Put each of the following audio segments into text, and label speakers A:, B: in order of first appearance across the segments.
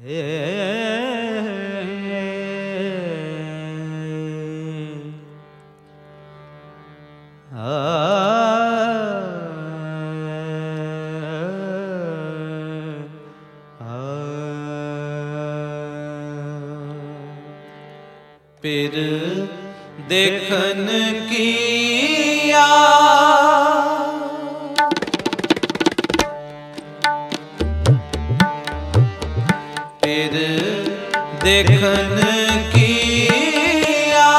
A: फिर देखन किया फिर देखन किया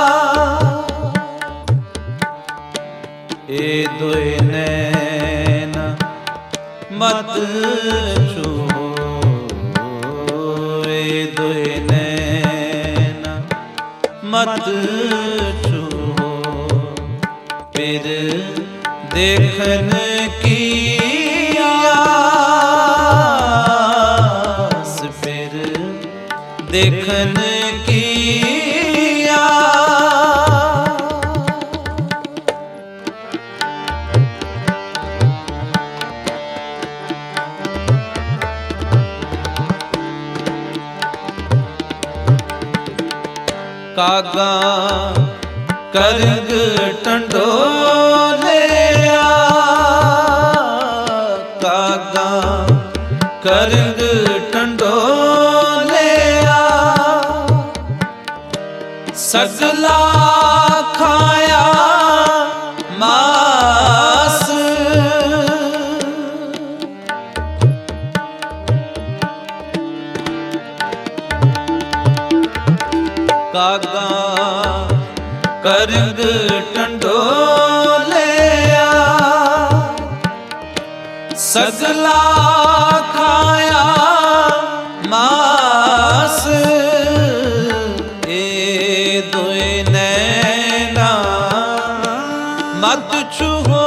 A: ए दोए नैन मत छुओ ए दोए नैन मत छुओ फिर देखन किया फिर देखन किया कागा करग टंडोलिया कागा करग टंडोलिया सगला खाया मास कागा करग टंडोलिया सगला खाया मास ए दोए नैना मत छुओ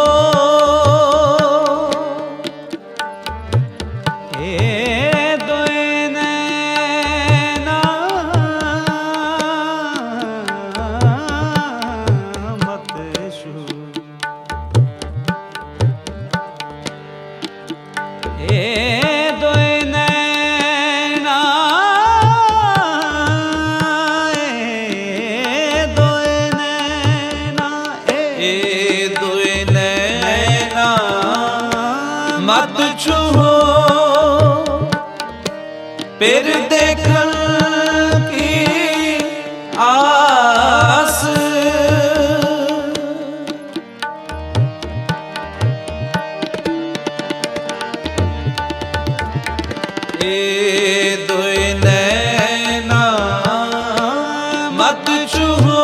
A: मत छुओ फिर देखन की आस ए दोए नैना मत छुओ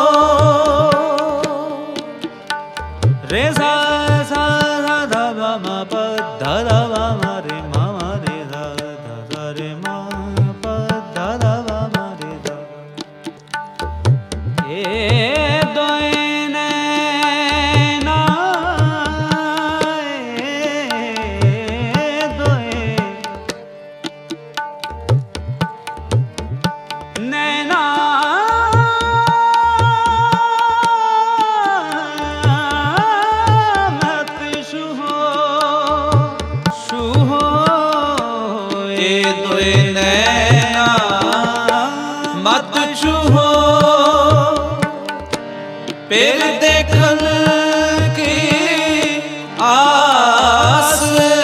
A: रे सा सा धा धा मा प धा धा मा रे मा रे धा धा रे मा प धा धा मा रे धा ए दोए नैना दोए नैना नैना मत छुओ फिर देखन की आस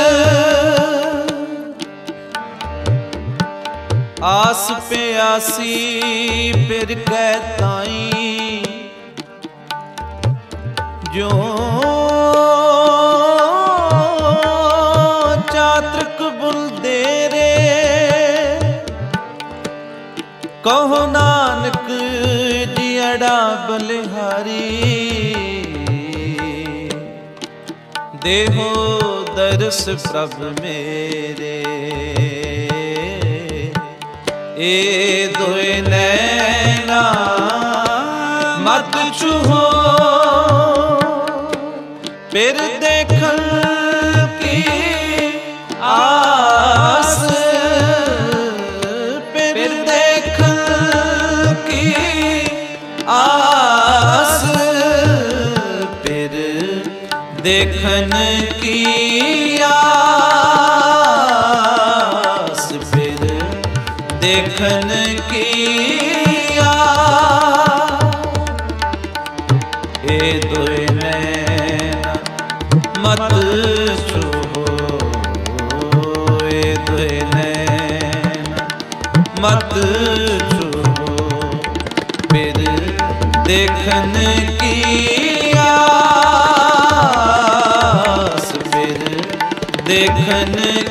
A: आस पे आसी फिर कहताई जो चातृक बुल दे रे कहो नानक जियड़ा बलिहारी देहो दर्श प्रभ मेरे ए दोए नैना मत छुओ फिर देखन की आस फिर देखन की आस फिर देखन की आस फिर देखन की आस, ए दुए नैन मत छुओ, ए दुए नैन मत छुओ, फिर देखन की आस, फिर देखन